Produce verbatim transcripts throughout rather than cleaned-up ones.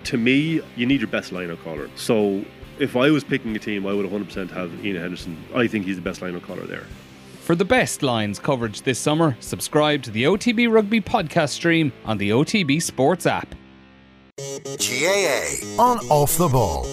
to me, you need your best line-out caller. So if I was picking a team, I would one hundred percent have Ian Henderson. I think he's the best line-out caller there. For the best lines coverage this summer, subscribe to the O T B Rugby podcast stream on the O T B Sports app. G A A on Off the Ball.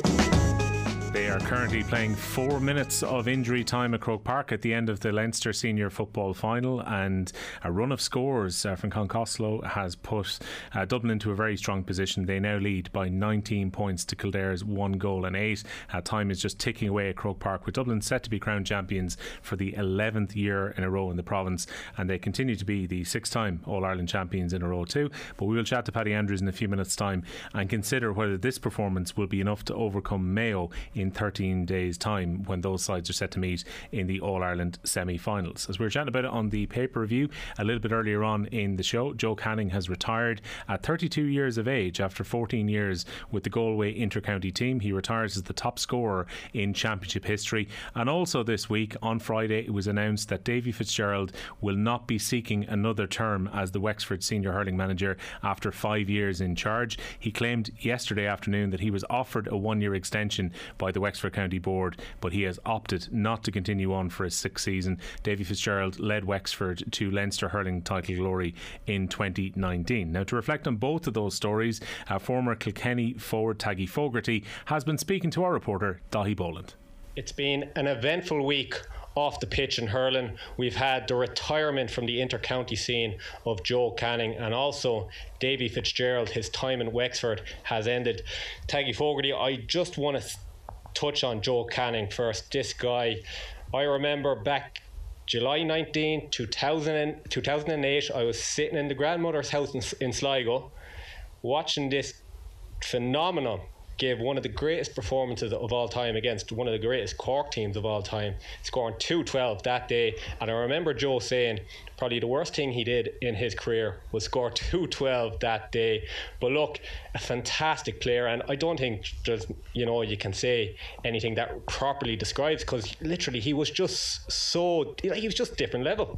They are currently playing four minutes of injury time at Croke Park at the end of the Leinster Senior Football Final, and a run of scores uh, from Concostello has put uh, Dublin into a very strong position. They now lead by nineteen points to Kildare's one goal and eight. Uh, time is just ticking away at Croke Park, with Dublin set to be crowned champions for the eleventh year in a row in the province, and they continue to be the sixth time All-Ireland champions in a row too. But we will chat to Paddy Andrews in a few minutes' time and consider whether this performance will be enough to overcome Mayo in thirteen days time, when those sides are set to meet in the All-Ireland semi-finals. As we were chatting about it on the pay-per-view a little bit earlier on in the show, Joe Canning has retired at thirty-two years of age after fourteen years with the Galway inter-county team. He retires as the top scorer in championship history. And also this week, on Friday, it was announced that Davy Fitzgerald will not be seeking another term as the Wexford senior hurling manager after five years in charge. He claimed yesterday afternoon that he was offered a one-year extension by the Wexford County Board, but he has opted not to continue on for his sixth season. Davy Fitzgerald led Wexford to Leinster hurling title glory in twenty nineteen. Now, to reflect on both of those stories, uh, former Kilkenny forward Taggy Fogarty has been speaking to our reporter Dahi Boland. It's been an eventful week off the pitch in hurling. We've had the retirement from the inter-county scene of Joe Canning, and also Davy Fitzgerald. His time in Wexford has ended. Taggy Fogarty, I just want to touch on Joe Canning first. This guy, I remember back July nineteenth, two thousand, two thousand eight, I was sitting in the grandmother's house in, in Sligo watching this phenomenon give one of the greatest performances of all time against one of the greatest Cork teams of all time, scoring two twelve that day. And I remember Joe saying probably the worst thing he did in his career was score two twelve that day. But look, a fantastic player, and I don't think there's, you know, you can say anything that properly describes, because literally he was just so, he was just different level.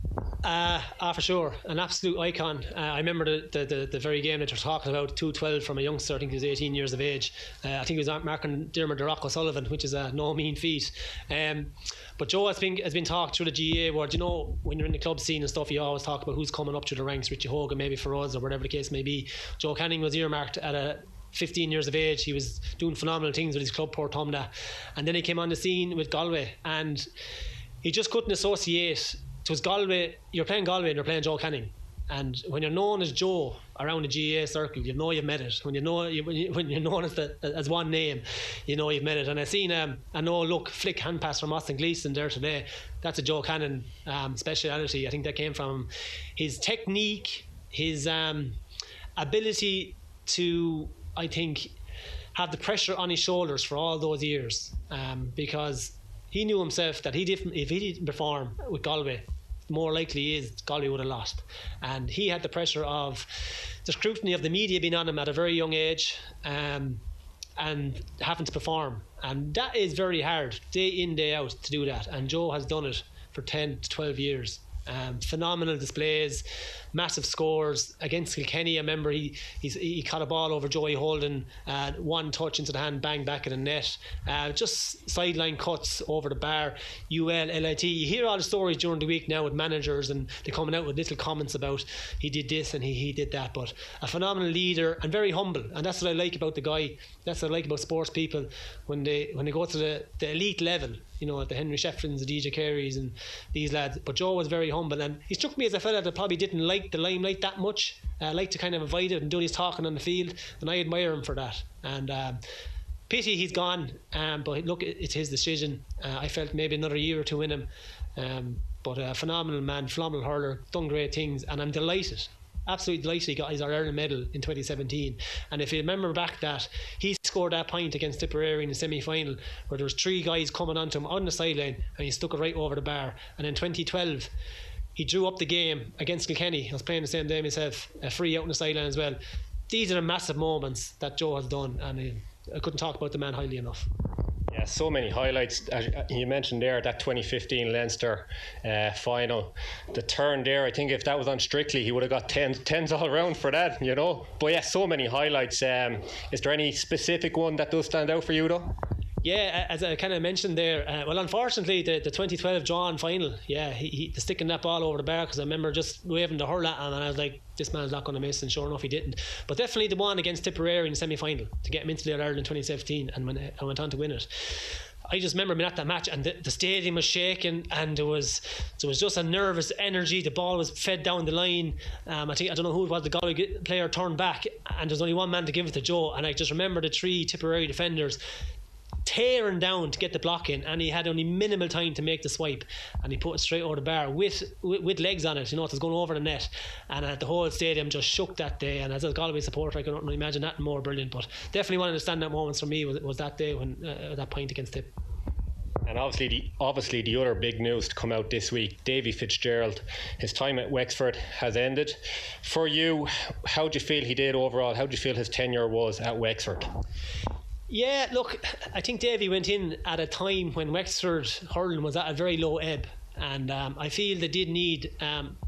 Uh, ah, for sure, an absolute icon. Uh, I remember the, the, the, the very game that you're talking about, two twelve from a youngster. I think he was eighteen years of age. Uh, I think he was marking Dermot Rock O'Sullivan, which is a no mean feat. Um, but Joe has been has been talked through the G A A word. You know, when you're in the club scene and stuff, you always talk about who's coming up through the ranks. Richie Hogan, maybe for us, or whatever the case may be. Joe Canning was earmarked at a fifteen years of age. He was doing phenomenal things with his club, Port Tumna, and then he came on the scene with Galway, and he just couldn't associate. It was Galway, you're playing Galway and you're playing Joe Canning. And when you're known as Joe around the G A A circle, you know you've met it. When you know when, you, when you're known as the, as one name, you know you've met it. And I seen um, a no look flick hand pass from Austin Gleeson there today. That's a Joe Canning um, speciality. I think that came from his technique, his um, ability to, I think, have the pressure on his shoulders for all those years, um, because he knew himself that he didn't, if he didn't perform with Galway, more likely is Galway would have lost. And he had the pressure of the scrutiny of the media being on him at a very young age, um, and having to perform. And that is very hard, day in, day out, to do that. And Joe has done it for ten to twelve years. Um, phenomenal displays, massive scores against Kilkenny. I remember he he's, he caught a ball over Joey Holden, uh, one touch into the hand, bang back at the net. Uh, just sideline cuts over the bar. U L, L I T. You hear all the stories during the week now with managers, and they're coming out with little comments about he did this and he, he did that. But a phenomenal leader and very humble, and that's what I like about the guy. That's what I like about sports people when they when they go to the, the elite level. You know, the Henry Sheffrins, the D J Careys and these lads. But Joe was very humble, and he struck me as a fella that probably didn't like the limelight that much, uh, liked to kind of avoid it and do his talking on the field, and I admire him for that. And um, pity he's gone, um, but look, it's his decision. uh, I felt maybe another year or two in him, um, but a phenomenal man, phenomenal hurler, done great things, and I'm delighted absolutely delighted he got his Ireland medal in twenty seventeen. And if you remember back that, he scored that point against Tipperary in the semi-final where there was three guys coming onto him on the sideline and he stuck it right over the bar. And in twenty twelve he drew up the game against Kilkenny. I was playing the same day myself, a free out on the sideline as well. These are the massive moments that Joe has done, and I couldn't talk about the man highly enough. Yeah, so many highlights. As you mentioned there, that twenty fifteen Leinster uh, final, the turn there, I think if that was on Strictly, he would have got tens, tens all around for that, you know. But yeah, so many highlights. Um, is there any specific one that does stand out for you though? Yeah, as I kind of mentioned there, uh, well, unfortunately, the, the twenty twelve John final, yeah, he, he the sticking that ball over the bar, because I remember just waving the hurl at him, and I was like, this man's not going to miss, and sure enough, he didn't. But definitely the one against Tipperary in the semi-final to get him into the All-Ireland in twenty seventeen, and when I went on to win it. I just remember being at that match, and the, the stadium was shaking, and there was there was just a nervous energy. The ball was fed down the line. Um, I think I don't know who it was. The Galway player turned back, and there's only one man to give it to Joe. And I just remember the three Tipperary defenders tearing down to get the block in, and he had only minimal time to make the swipe, and he put it straight over the bar with with, with legs on it, you know, it was going over the net, and uh, the whole stadium just shook that day. And as a Galway supporter, I couldn't really imagine that more brilliant. But definitely one of the standout moments for me was, was that day when uh, that point against Tip. And obviously the, obviously the other big news to come out this week, Davy Fitzgerald, his time at Wexford has ended. For you, how do you feel he did overall? How do you feel his tenure was at Wexford? Yeah, look, I think Davy went in at a time when Wexford hurling was at a very low ebb, and um, I feel they did need um,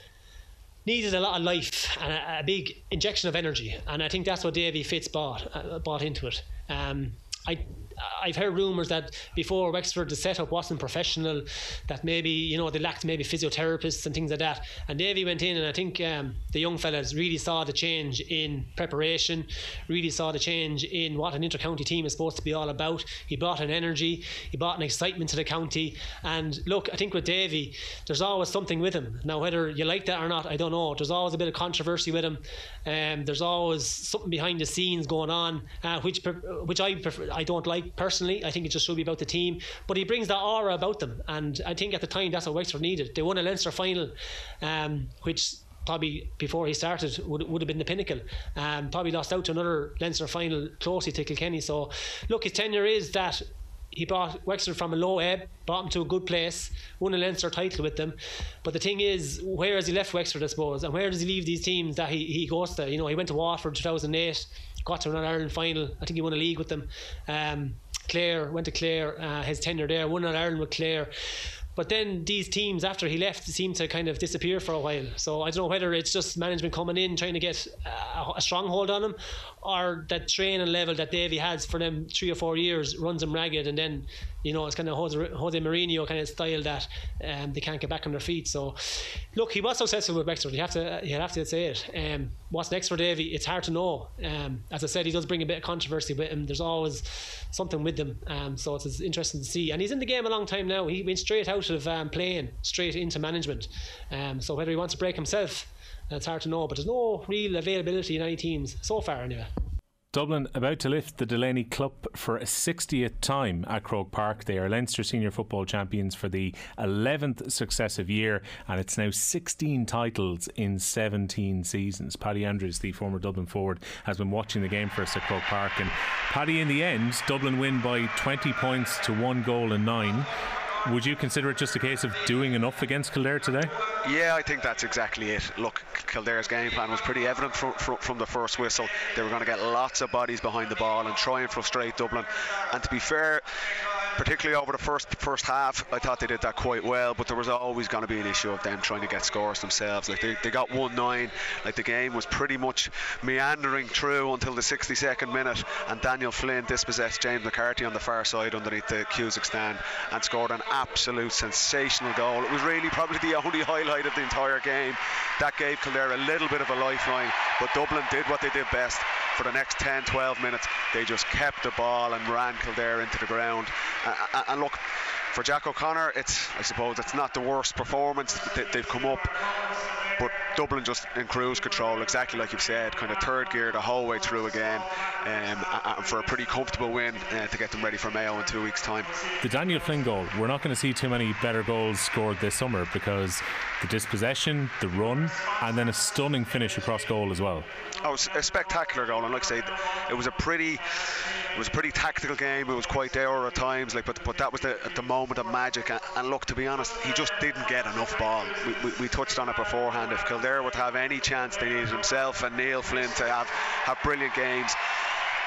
needed a lot of life and a, a big injection of energy, and I think that's what Davy Fitz bought uh, bought into it. Um, I. I've heard rumours that before Wexford the setup wasn't professional, that maybe, you know, they lacked maybe physiotherapists and things like that, and Davy went in, and I think um, the young fellas really saw the change in preparation, really saw the change in what an inter-county team is supposed to be all about. He brought an energy, he brought an excitement to the county, and look, I think with Davy there's always something with him. Now whether you like that or not, I don't know, there's always a bit of controversy with him, um, there's always something behind the scenes going on, uh, which which I prefer, I don't like personally. I think it just should be about the team, but he brings that aura about them, and I think at the time that's what Wexford needed. They won a Leinster final, um, which probably before he started would, would have been the pinnacle. Um, probably lost out to another Leinster final closely to Kilkenny. So look, his tenure is that he brought Wexford from a low ebb, brought them to a good place, won a Leinster title with them. But the thing is, where has he left Wexford, I suppose, and where does he leave these teams that he, he goes to? You know, he went to Waterford in two thousand eight, got to an Ireland final, I think he won a league with them. um, Clare, went to Clare, uh, his tenure there, won an Ireland with Clare. But then these teams after he left seemed to kind of disappear for a while. So I don't know whether it's just management coming in trying to get a, a stronghold on him, or that training level that Davy has for them three or four years runs him ragged, and then, you know, it's kind of Jose, Jose Mourinho kind of style that um, they can't get back on their feet. So look, he was successful with Wexford, you have to you have to say it. Um, what's next for Davy? It's hard to know. Um, as I said, he does bring a bit of controversy with him. There's always something with him, um, so it's, it's interesting to see. And he's in the game a long time now. He went straight out of um, playing straight into management. Um, so whether he wants to break himself, it's hard to know. But there's no real availability in any teams so far anyway. Dublin about to lift the Delaney Cup for a sixtieth time at Croke Park. They are Leinster Senior Football Champions for the eleventh successive year, and it's now sixteen titles in seventeen seasons. Paddy Andrews, the former Dublin forward, has been watching the game for us at Croke Park, and Paddy, in the end, Dublin win by twenty points to one goal and nine. Would you consider it just a case of doing enough against Kildare today? Yeah, I think that's exactly it. Look, Kildare's game plan was pretty evident from, from, from the first whistle. They were going to get lots of bodies behind the ball and try and frustrate Dublin. And to be fair, particularly over the first first half, I thought they did that quite well, but there was always going to be an issue of them trying to get scores themselves. Like they, they got one nine, like the game was pretty much meandering through until the sixty-second minute, and Daniel Flynn dispossessed James McCarthy on the far side underneath the Cusack stand and scored an absolute sensational goal. It was really probably the only highlight of the entire game. That gave Kildare a little bit of a lifeline, but Dublin did what they did best. For the next ten twelve minutes, they just kept the ball and ran Kildare into the ground. Uh, and look, for Jack O'Connor, it's, I suppose it's not the worst performance that they've come up, but Dublin just in cruise control, exactly like you've said, kind of third gear the whole way through again, um, and for a pretty comfortable win uh, to get them ready for Mayo in two weeks' time. The Daniel Flynn goal, we're not going to see too many better goals scored this summer, because the dispossession, the run, and then a stunning finish across goal as well. Oh, it's a spectacular goal, and like I say, it was a pretty it was a pretty tactical game. It was quite there at times, like, but but that was the the moment of magic. And, and look, to be honest, he just didn't get enough ball. We, we, we touched on it beforehand. If Kildare would have any chance, they needed himself and Neil Flynn to have have brilliant games.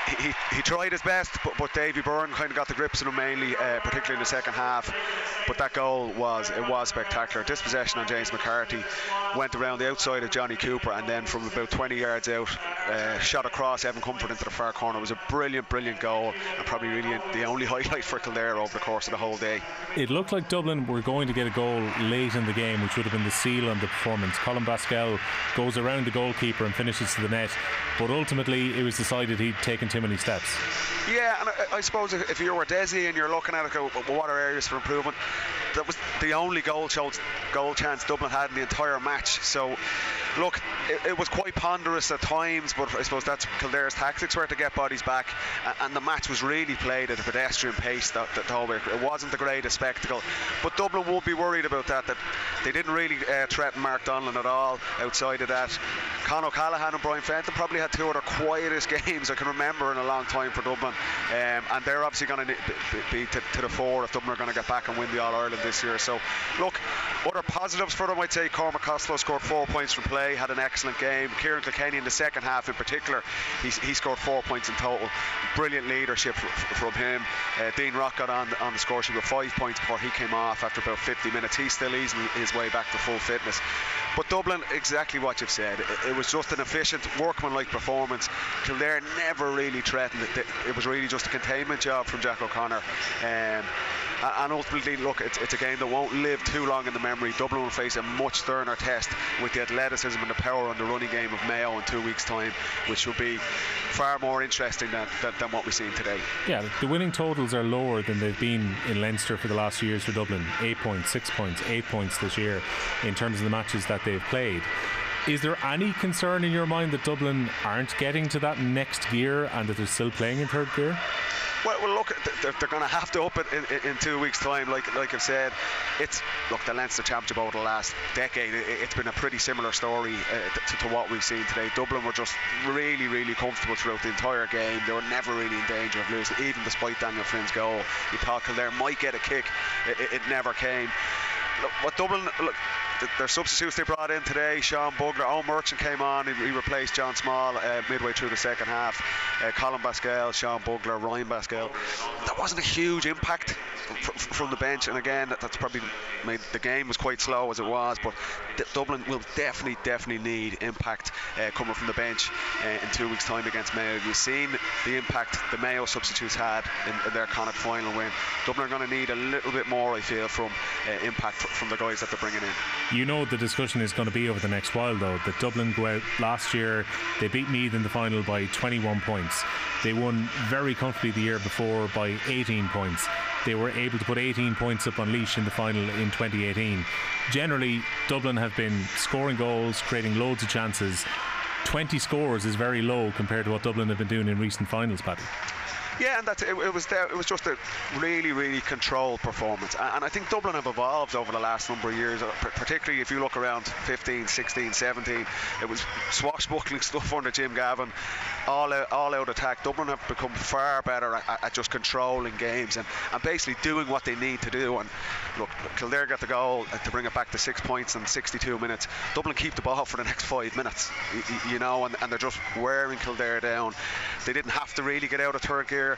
he, he tried his best, but, but Davy Byrne kind of got the grips on him mainly, uh, particularly in the second half. But that goal was it was spectacular. Dispossession on James McCarthy, went around the outside of Johnny Cooper, and then from about twenty yards out, uh, shot across Evan Comfort into the far corner. It was a brilliant, brilliant goal, and probably really the only highlight for Kildare over the course of the whole day. It looked like Dublin were going to get a goal late in the game, which would have been the seal on the performance. Colin Basquel goes around the goalkeeper and finishes to the net, but ultimately it was decided he'd taken too many steps. Yeah, and I, I suppose if, if you were Desi and you're looking at it, go, what are areas for improvement? That was the only goal chance, goal chance Dublin had in the entire match. So, look, it, it was quite ponderous at times, but I suppose that's Kildare's tactics were to get bodies back, and, and the match was really played at a pedestrian pace that, that the whole way. It wasn't the greatest spectacle, but Dublin won't be worried about that. That they didn't really uh, threaten Mark Donlan at all. Outside of that, Con O'Callaghan and Brian Fenton probably had two of the quietest games I can remember in a long time for Dublin, um, and they're obviously going to be, be to, to the fore if Dublin are going to get back and win the All-Ireland this year. So look, other positives for them, I'd say Cormac Costello scored four points from play, had an excellent game. Kieran Kilkenny in the second half in particular, he, he scored four points in total. Brilliant leadership f- from him. uh, Dean Rock got on, on the score sheet with five points before he came off after about fifty minutes. He's still easing his way back to full fitness. But Dublin, exactly what you've said, it, it was just an efficient, workmanlike performance. Kildare never really threatened it. It was really just a containment job from Jack O'Connor. Um, and ultimately, look, it's, it's a game that won't live too long in the memory. Dublin will face a much sterner test with the athleticism and the power on the running game of Mayo in two weeks' time, which will be far more interesting than, than, than what we've seen today. Yeah, the winning totals are lower than they've been in Leinster for the last few years for Dublin. Eight points, six points, eight points this year in terms of the matches that they've played. Is there any concern in your mind that Dublin aren't getting to that next gear and that they're still playing in third gear? Well, well, look, they're, they're going to have to up it in, in, in two weeks' time. Like, like I've said, it's look the Leinster Championship over the last decade. It, it's been a pretty similar story uh, to, to what we've seen today. Dublin were just really, really comfortable throughout the entire game. They were never really in danger of losing, even despite Daniel Flynn's goal. You thought Kildare might get a kick. It, it, it never came. Look, what Dublin, look, their substitutes they brought in today, Sean Bugler, Owen Merchant came on, he, he replaced John Small uh, midway through the second half. uh, Colin Basquel, Sean Bugler, Ryan Basquel. That wasn't a huge impact f- from the bench, and again that, that's probably made the game was quite slow as it was, but D- Dublin will definitely definitely need impact uh, coming from the bench uh, in two weeks time against Mayo. You've seen the impact the Mayo substitutes had in, in their Connacht final win. Dublin are going to need a little bit more, I feel, from uh, impact f- from the guys that they're bringing in. You know the discussion is going to be over the next while though that Dublin go out last year, they beat Meath in the final by twenty-one points. They won very comfortably the year before by eighteen points. They were able to put eighteen points up on Laois in the final in twenty eighteen. Generally, Dublin have been scoring goals, creating loads of chances. twenty scores is very low compared to what Dublin have been doing in recent finals, Paddy. Yeah, and that's it, it was there, it was just a really, really controlled performance, and, and I think Dublin have evolved over the last number of years, particularly if you look around fifteen, sixteen, seventeen. It was swashbuckling stuff under Jim Gavin, all out, all out attack. Dublin have become far better at, at just controlling games and, and basically doing what they need to do. And look, Kildare got the goal to bring it back to six points in sixty-two minutes. Dublin keep the ball for the next five minutes, you, you know, and, and they're just wearing Kildare down. They didn't have to really get out of third gear.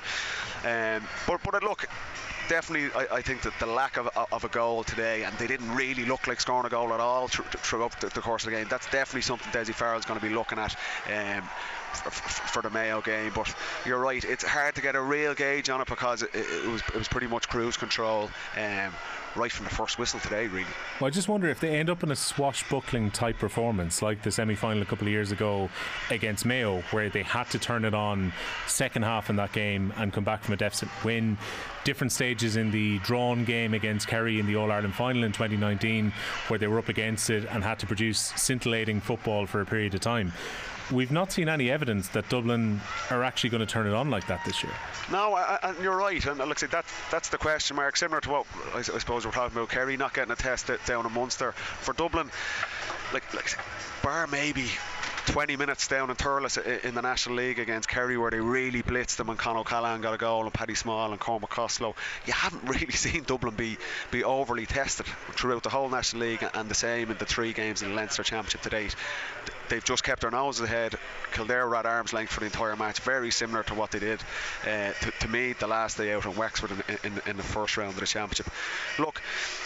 Um, but but look, definitely I, I think that the lack of, of a goal today, and they didn't really look like scoring a goal at all th- th- throughout the, the course of the game, that's definitely something Dessie Farrell's going to be looking at um, for, for the Mayo game. But you're right, it's hard to get a real gauge on it because it, it was it was pretty much cruise control um, right from the first whistle today, really. Well, I just wonder if they end up in a swashbuckling type performance like the semi-final a couple of years ago against Mayo, where they had to turn it on second half in that game and come back from a deficit, win. Different stages in the drawn game against Kerry in the All-Ireland final in twenty nineteen, where they were up against it and had to produce scintillating football for a period of time. We've not seen any evidence that Dublin are actually going to turn it on like that this year. No, I, I, and you're right, and look, see, that that's the question mark, similar to what I, I suppose we're talking about Kerry not getting a test down in Munster. For Dublin, like, like bar maybe twenty minutes down in Thurles in the National League against Kerry, where they really blitzed them and Conor O'Callaghan got a goal and Paddy Small and Cormac Costello. You haven't really seen Dublin be, be overly tested throughout the whole National League, and the same in the three games in the Leinster Championship to date. They've just kept their noses ahead. Kildare were at arm's length for the entire match, very similar to what they did uh, to, to me the last day out in Wexford in, in, in the first round of the championship. Look,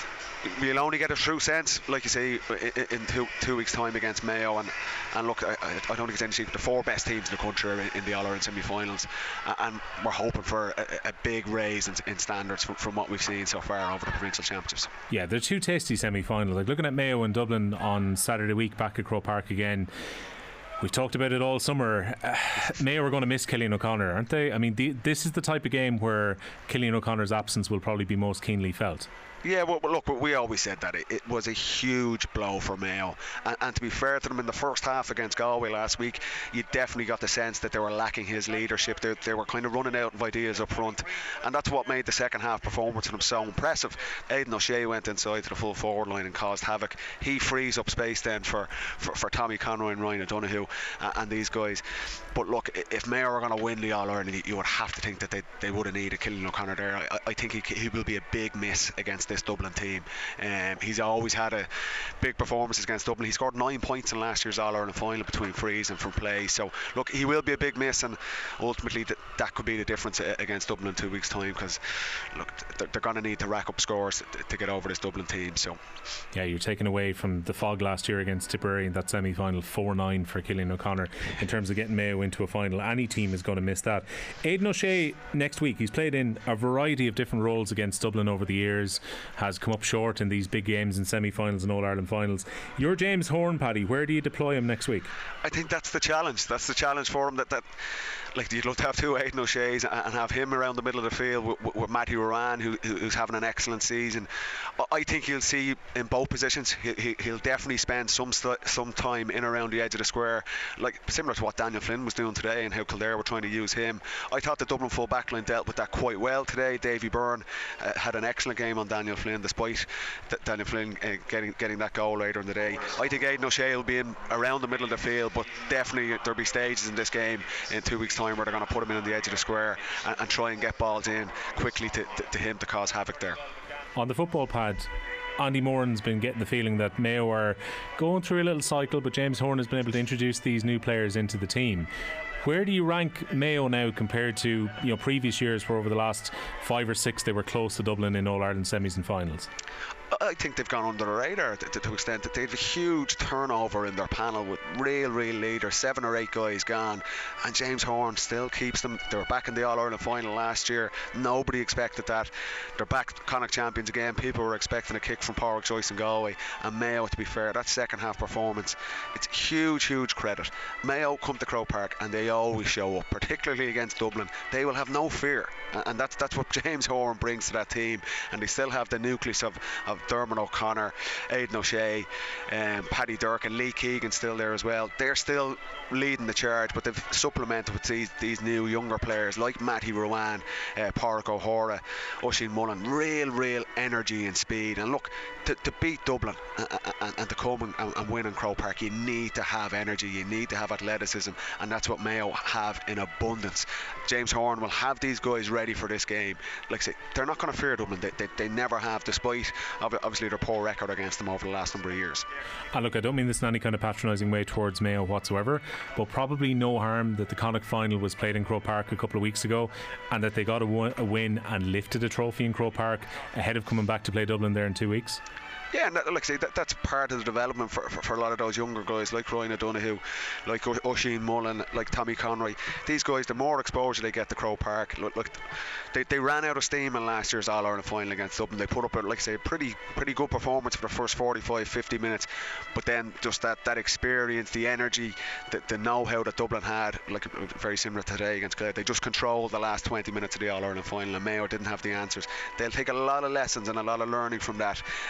we'll only get a true sense, like you say, in two, two weeks' time against Mayo. And, and look, I, I don't think it's any secret, the four best teams in the country are in, in the All-Ireland semi-finals, and we're hoping for a, a big raise in, in standards from, from what we've seen so far over the provincial championships. Yeah, they're two tasty semi-finals. Like looking at Mayo and Dublin on Saturday week back at Croke Park again. We've talked about it all summer. Uh, Mayo are going to miss Cillian O'Connor, aren't they? I mean, the, this is the type of game where Cillian O'Connor's absence will probably be most keenly felt. Yeah, well, look, we always said that it, it was a huge blow for Mayo, and, and to be fair to them, in the first half against Galway last week, you definitely got the sense that they were lacking his leadership. They, they were kind of running out of ideas up front, and that's what made the second half performance of them so impressive. Aidan O'Shea went inside to the full forward line and caused havoc. He frees up space then for, for, for Tommy Conroy and Ryan O'Donoghue uh, and these guys. But look, if Mayo are going to win the All-Ireland, you would have to think that they, they would have needed Cillian O'Connor there. I, I think he, he will be a big miss against this Dublin team. Um, he's always had a big performances against Dublin. He scored nine points in last year's All-Ireland final between frees and from play. So look, he will be a big miss, and ultimately th- that could be the difference against Dublin in two weeks' time, because look, they're, they're going to need to rack up scores to, to get over this Dublin team. So yeah, you're taken away from the fog last year against Tipperary in that semi-final. Four nine for Cillian O'Connor in terms of getting Mayo into a final. Any team is going to miss that. Aidan O'Shea next week, he's played in a variety of different roles against Dublin over the years, has come up short in these big games in semi-finals and All-Ireland finals. You're James Horn, Paddy. Where do you deploy him next week? I think that's the challenge. That's the challenge for him. That, that like, you'd love to have two Aidan O'Sheas and have him around the middle of the field with, with, with Matthew Moran, who, who's having an excellent season. I think you'll see in both positions, he, he'll definitely spend some st- some time in around the edge of the square, like similar to what Daniel Flynn was doing today and how Kildare were trying to use him. I thought the Dublin full backline dealt with that quite well today. Davy Byrne uh, had an excellent game on Daniel Flynn, despite th- Daniel Flynn uh, getting getting that goal later in the day. I think Aidan O'Shea will be in around the middle of the field, but definitely there'll be stages in this game in two weeks' time where they're going to put him in on the edge of the square and, and try and get balls in quickly to, to, to him to cause havoc there. On the football pad, Andy Moran's been getting the feeling that Mayo are going through a little cycle, but James Horn has been able to introduce these new players into the team. Where do you rank Mayo now compared to, you know, previous years where over the last five or six they were close to Dublin in All-Ireland semis and finals? I think they've gone under the radar to, to, to extent that they've a huge turnover in their panel with real, real leaders, seven or eight guys gone, and James Horn still keeps them. They were back in the All-Ireland final last year. Nobody expected that. They're back Connacht champions again. People were expecting a kick from Pádraig Joyce and Galway, and Mayo, to be fair, that second half performance, it's huge, huge credit. Mayo come to Croke Park and they always show up, particularly against Dublin. They will have no fear, and that's that's what James Horn brings to that team, and they still have the nucleus of, of Dermot O'Connor, Aidan O'Shea, um, Paddy Durkin, Lee Keegan still there as well. They're still leading the charge, but they've supplemented with these, these new younger players like Matty Rowan, uh, Pádraig O'Hora, Oisin Mullen. Real, real energy and speed. And look, to, to beat Dublin and, and, and to come and, and win in Croke Park, you need to have energy, you need to have athleticism, and that's what Mayo have in abundance. James Horn will have these guys ready for this game. Like I say, they're not going to fear Dublin. They, they, they never have, despite obviously their poor record against them over the last number of years. And look, I don't mean this in any kind of patronising way towards Mayo whatsoever, but probably no harm that the Connacht final was played in Croke Park a couple of weeks ago, and that they got a, w- a win and lifted a trophy in Croke Park ahead of coming back to play Dublin there in two weeks. Yeah, and that, like I say, that, that's part of the development for, for, for a lot of those younger guys like Ryan O'Donoghue, like o- Oisin Mullen, like Tommy Conroy. These guys, the more exposure they get to Croke Park, look, look they, they ran out of steam in last year's All-Ireland final against Dublin. They put up, a, like I say, a pretty pretty good performance for the first forty-five, fifty minutes, but then just that, that experience, the energy, the, the know-how that Dublin had, like very similar today against Clare, they just controlled the last twenty minutes of the All-Ireland final, and Mayo didn't have the answers. They'll take a lot of lessons and a lot of learning from that. Um,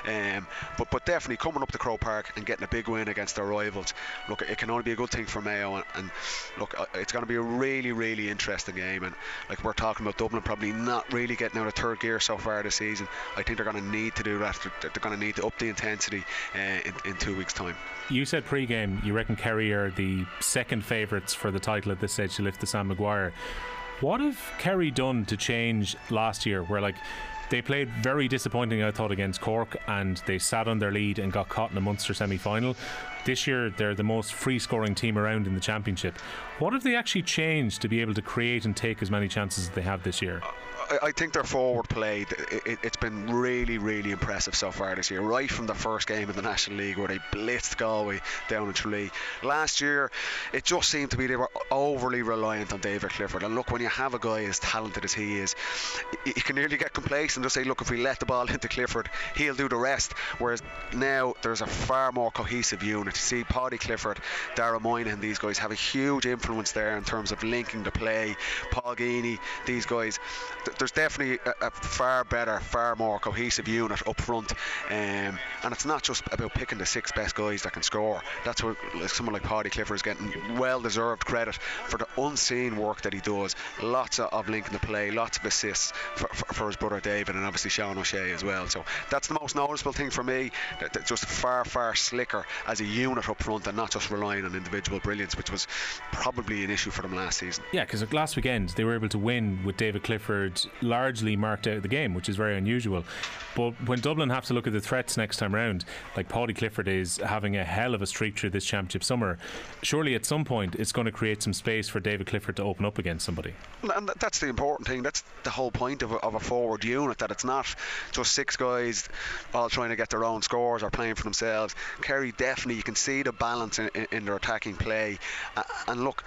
but but definitely coming up to Croke Park and getting a big win against their rivals, look, it can only be a good thing for Mayo. And, and look, it's going to be a really, really interesting game. And like we're talking about Dublin probably not really getting out of third gear so far this season. I think they're going to need to do that. They're, they're going to need to up the intensity uh, in, in two weeks' time. You said pre-game you reckon Kerry are the second favourites for the title at this stage to lift the Sam Maguire. What have Kerry done to change last year, where like they played very disappointing, I thought, against Cork, and they sat on their lead and got caught in a Munster semi-final? This year they're the most free scoring team around in the championship. What have they actually changed to be able to create and take as many chances as they have this year? I think their forward play, it, it, it's been really, really impressive so far this year, right from the first game in the National League where they blitzed Galway down in Tralee. Last year, it just seemed to be they were overly reliant on David Clifford. And look, when you have a guy as talented as he is, you can nearly get complacent and just say, look, if we let the ball into Clifford, he'll do the rest. Whereas now there's a far more cohesive unit. You see Paddy Clifford, Dara Moynihan, these guys have a huge influence there in terms of linking the play. Paul Geaney, these guys. There's definitely a, a far better, far more cohesive unit up front, um, and it's not just about picking the six best guys that can score. That's where like, someone like Paddy Clifford is getting well-deserved credit for the unseen work that he does. Lots of, of linking the play, lots of assists for, for, for his brother David, and obviously Sean O'Shea as well. So that's the most noticeable thing for me. That, that just far, far slicker as a unit up front, and not just relying on individual brilliance, which was probably an issue for them last season. Yeah, because last weekend they were able to win with David Clifford largely marked out of the game, which is very unusual. But when Dublin have to look at the threats next time round, like Paddy Clifford is having a hell of a streak through this championship summer, surely at some point it's going to create some space for David Clifford to open up against somebody. And that's the important thing. That's the whole point of a, of a forward unit, that it's not just six guys all trying to get their own scores or playing for themselves. Kerry definitely, you can see the balance in, in, in their attacking play. Uh, and look,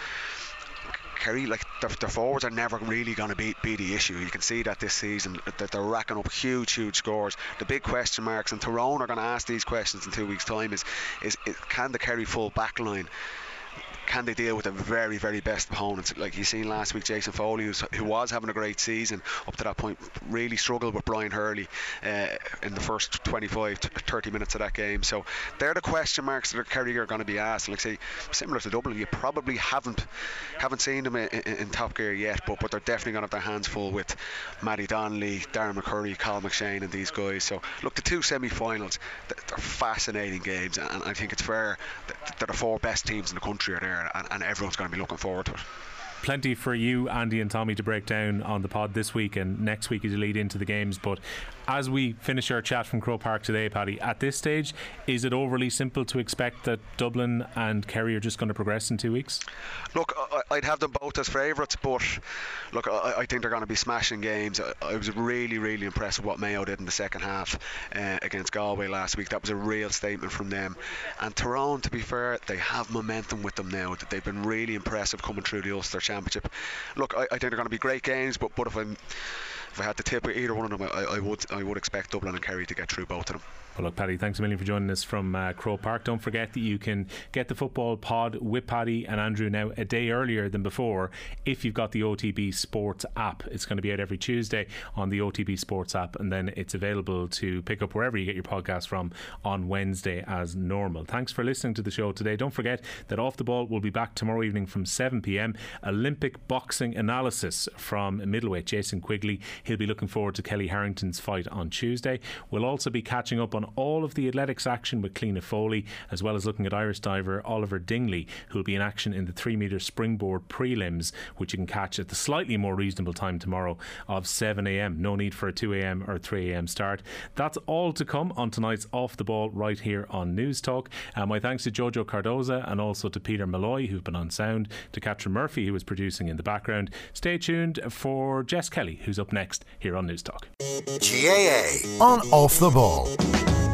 Kerry, like their, their forwards are never really going to be, be the issue. You can see that this season, that they're racking up huge, huge scores. The big question marks, and Tyrone are going to ask these questions in two weeks' time, is, is, is can the Kerry full back line, can they deal with the very, very best opponents? Like you seen last week, Jason Foley, who's, who was having a great season up to that point, really struggled with Brian Hurley uh, in the first twenty-five to thirty minutes of that game. So they're the question marks that Kerry are going to be asked. Like say, similar to Dublin, you probably haven't haven't seen them in, in, in top gear yet, but, but they're definitely going to have their hands full with Matty Donnelly, Darren McCurry, Colin McShane and these guys. So look, the two semi-finals, they're fascinating games, and I think it's fair that, that the four best teams in the country are there. And, and everyone's going to be looking forward to it. Plenty for you, Andy and Tommy, to break down on the pod this week and next week as you lead into the games. But as we finish our chat from Croke Park today, Paddy, at this stage, is it overly simple to expect that Dublin and Kerry are just going to progress in two weeks? Look, I'd have them both as favourites, but look, I think they're going to be smashing games. I was really, really impressed with what Mayo did in the second half uh, against Galway last week. That was a real statement from them. And Tyrone, to be fair, they have momentum with them now. That they've been really impressive coming through the Ulster Championship. Look, I, I think they're going to be great games, but, but if I'm if I had to tip either one of them, I, I would I would expect Dublin and Kerry to get through both of them. Well, look, Paddy, thanks a million for joining us from uh, Croke Park. Don't forget that you can get the football pod with Paddy and Andrew now a day earlier than before if you've got the O T B Sports app. It's going to be out every Tuesday on the O T B Sports app, and then it's available to pick up wherever you get your podcast from on Wednesday as normal. Thanks for listening to the show today. Don't forget that Off the Ball will be back tomorrow evening from seven p m. Olympic boxing analysis from middleweight Jason Quigley. He'll be looking forward to Kelly Harrington's fight on Tuesday. We'll also be catching up on all of the athletics action with Cliona Foley, as well as looking at Irish diver Oliver Dingley, who will be in action in the three metre springboard prelims, which you can catch at the slightly more reasonable time tomorrow of seven a m. No need for a two a m or three a m start. That's all to come on tonight's Off the Ball right here on News Talk. Uh, my thanks to Jojo Cardoza and also to Peter Malloy, who've been on sound, to Catherine Murphy, who was producing in the background. Stay tuned for Jess Kelly, who's up next here on News Talk. G A A on Off the Ball.